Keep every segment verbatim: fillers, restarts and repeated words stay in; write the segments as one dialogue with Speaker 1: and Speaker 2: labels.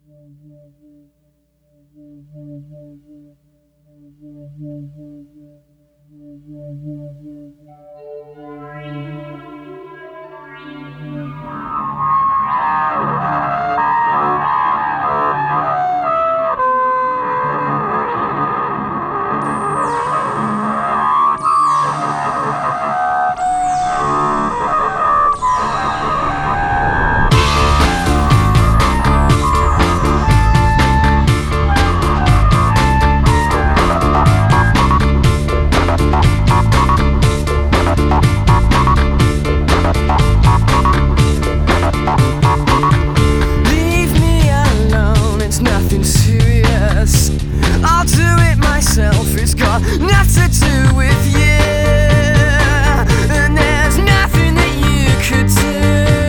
Speaker 1: It's got nothing to do with you, and there's nothing that you could do.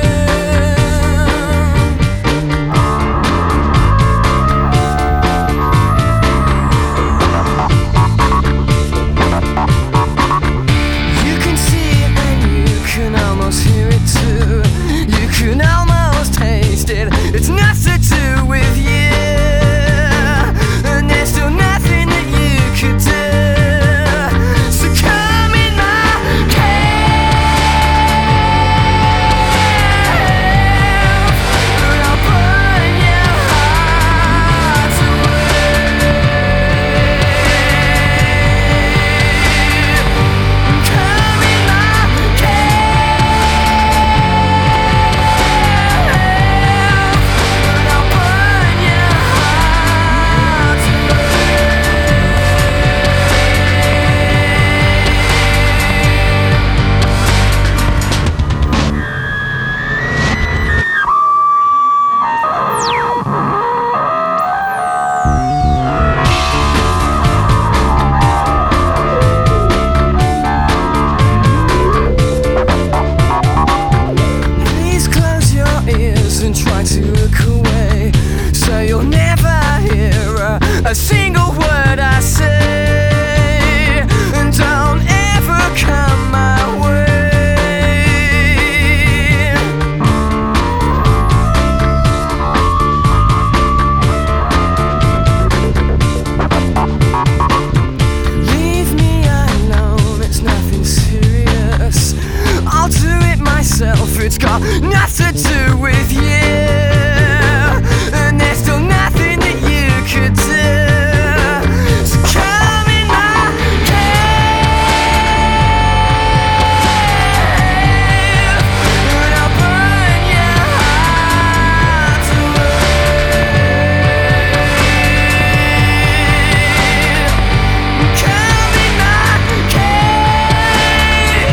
Speaker 1: You can see it and you can almost hear it too. You can almost taste it. It's nothing to do with you. And try to look away, so you'll never hear a, a single word I say. And don't ever come my way. Leave me alone, it's nothing serious. I'll do it myself, it's got nothing to do with you. And there's still nothing that you could do. So come in my cave, and I'll burn your heart away. Come in my cave,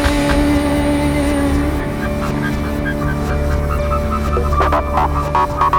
Speaker 1: We'll be right back.